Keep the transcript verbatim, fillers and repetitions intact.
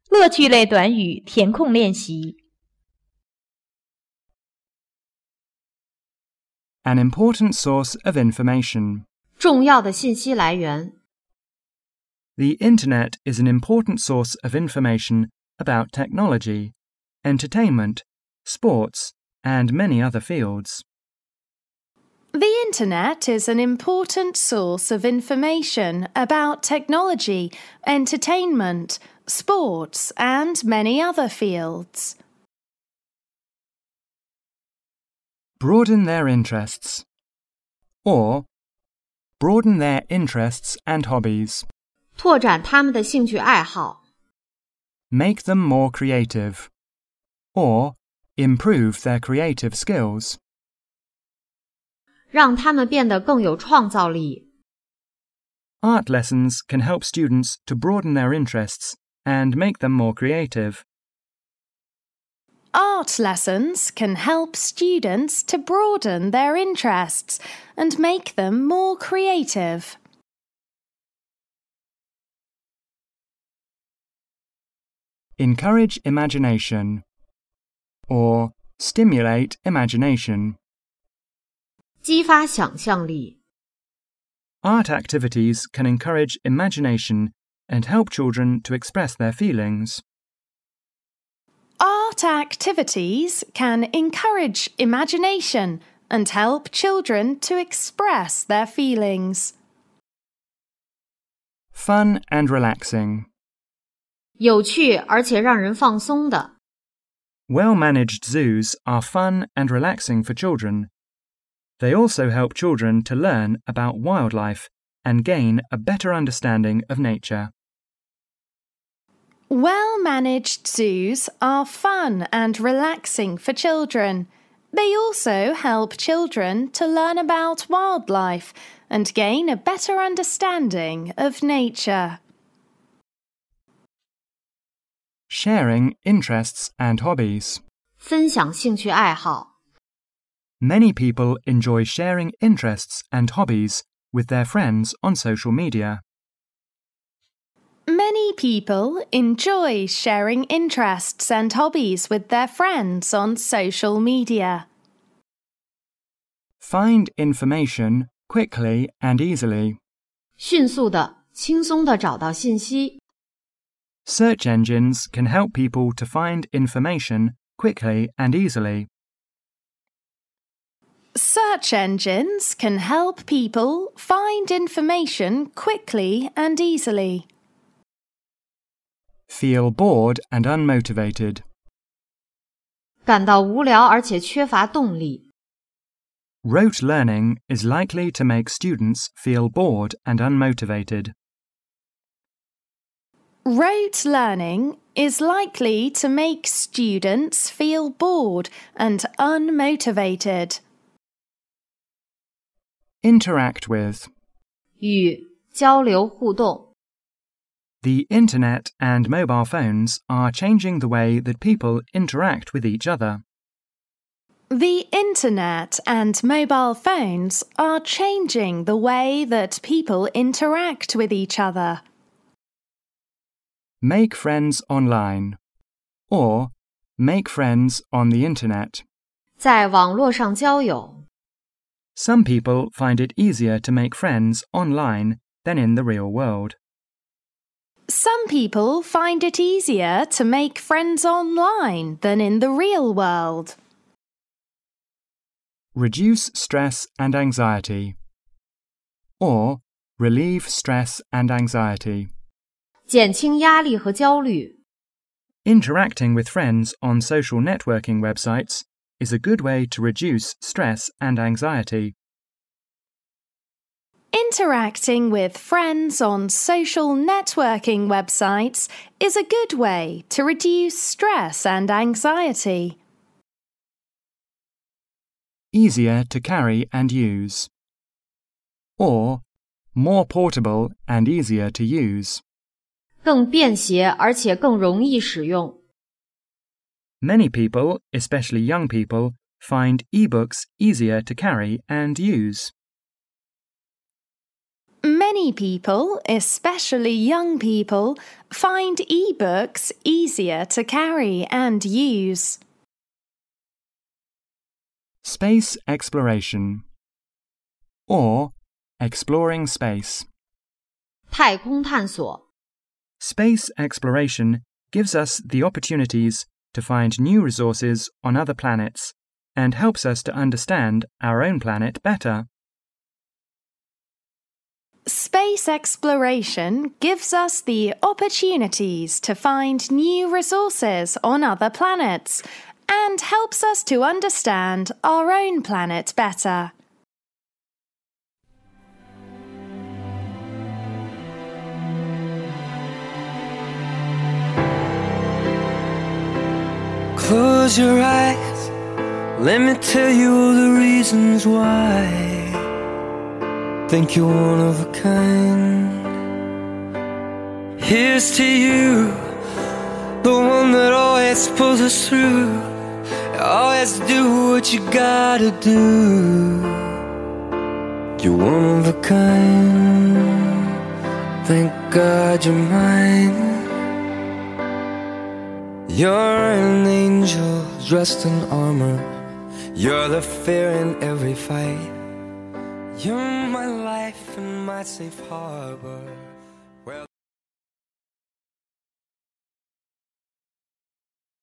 乐趣类短语填空练习。 An important source of information. 重要的信息来源。 The Internet is an important source of information about technology, entertainment, sports, and many other fields. The Internet is an important source of information about technology, entertainment, sports, and many other fields. Broaden their interests. Or, broaden their interests and hobbies. 拓展他们的兴趣爱好。 Make them more creative. Or, improve their creative skills. 让他们变得更有创造力。 Art lessons can help students to broaden their interests and make them more creative. Art lessons can help students to broaden their interests and make them more creative. Encourage imagination. Or, stimulate imagination. 激发想象力。 Art activities can encourage imagination and help children to express their feelings. Art activities can encourage imagination and help children to express their feelings. Fun and relaxing. 有趣而且让人放松的。 Well-managed zoos are fun and relaxing for children. They also help children to learn about wildlife and gain a better understanding of nature. Well-managed zoos are fun and relaxing for children. They also help children to learn about wildlife and gain a better understanding of nature. Sharing interests and hobbies. 分享兴趣爱好。 Many people enjoy sharing interests and hobbies with their friends on social media. Many people enjoy sharing interests and hobbies with their friends on social media. Find information quickly and easily. 迅速的、轻松的找到信息。 Search engines can help people to find information quickly and easily. Search engines can help people find information quickly and easily. Feel bored and unmotivated. 感到无聊而且缺乏动力。 Rote learning is likely to make students feel bored and unmotivated. Rote learning is likely to make students feel bored and unmotivated. Interact with. 与交流互动。 The Internet and mobile phones are changing the way that people interact with each other. The Internet and mobile phones are changing the way that people interact with each other. Make friends online. Or, make friends on the Internet. 在网络上交友。 Some people find it easier to make friends online than in the real world. Some people find it easier to make friends online than in the real world. Reduce stress and anxiety. Or, relieve stress and anxiety. 减轻压力和焦虑。 Interacting with friends on social networking websites is a good way to reduce stress and anxiety. Interacting with friends on social networking websites is a good way to reduce stress and anxiety. Easier to carry and use. Or, more portable and easier to use. 更便携而且更容易使用。 Many people, especially young people, find e-books easier to carry and use. Many Many people, especially young people, find e-books easier to carry and use. Space exploration, or exploring space. 太空探索 Space exploration gives us the opportunities to find new resources on other planets and helps us to understand our own planet better. Space exploration gives us the opportunities to find new resources on other planets and helps us to understand our own planet better. Close your eyes, let me tell you all the reasons why. Think you're one of a kind. Here's to you, the one that always pulls us through. Always do what you gotta do. You're one of a kind. Thank God you're mine. You're an angel dressed in armor. You're the fear in every fight. You're my life and my safe harbor.